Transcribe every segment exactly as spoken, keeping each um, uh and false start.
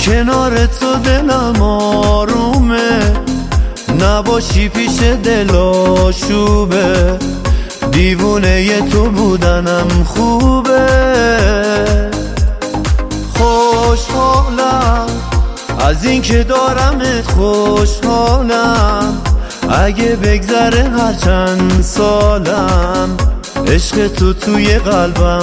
کنار تو دلم آرومه، نباشی پیش دل آشوبه. دیوونه ی تو بودنم خوبه. خوشحالم از این که دارمت، خوشحالم اگه بگذره هر چند سالم. عشق تو توی قلبم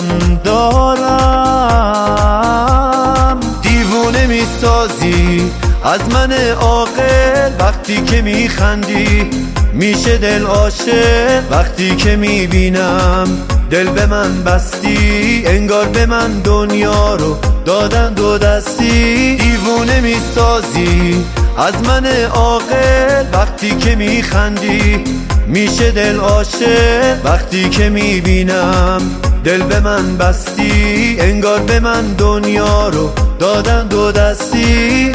دارم. دیوونه میسازی از من عاقل وقتی که میخندی، میشه دل عاشق وقتی که میبینم. دل به من بستی، انگار به من دنیا رو دادن دو دستی. دیوونه میسازی از من عاقل وقتی که میخندی، میشه دل عاشق وقتی که میبینم. دل به من بستی، انگار به من دنیا رو دادن دو دستی.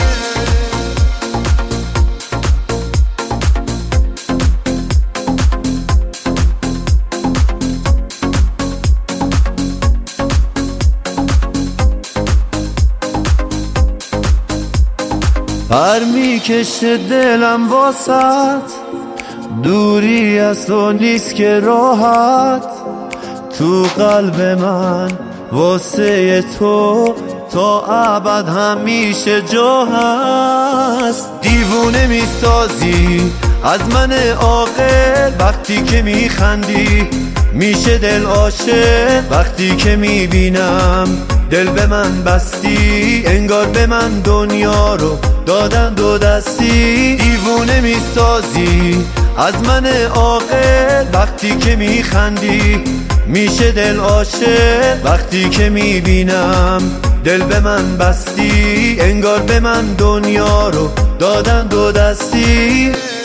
پر میکشه دلم واسط، دوری از تو نیست که راحت. تو قلب من واسه تو تا ابد همیشه جا هست. دیوونه میسازی از من عاقل وقتی که میخندی، میشه دل عاشق وقتی که میبینم. دل به من بستی، انگار به من دنیا رو دادن دو دستی. دیوونه میسازی از من عاقل وقتی که میخندی، میشه دل عاشق وقتی که میبینم. دل به من بستی، انگار به من دنیا رو دادن دو دستی.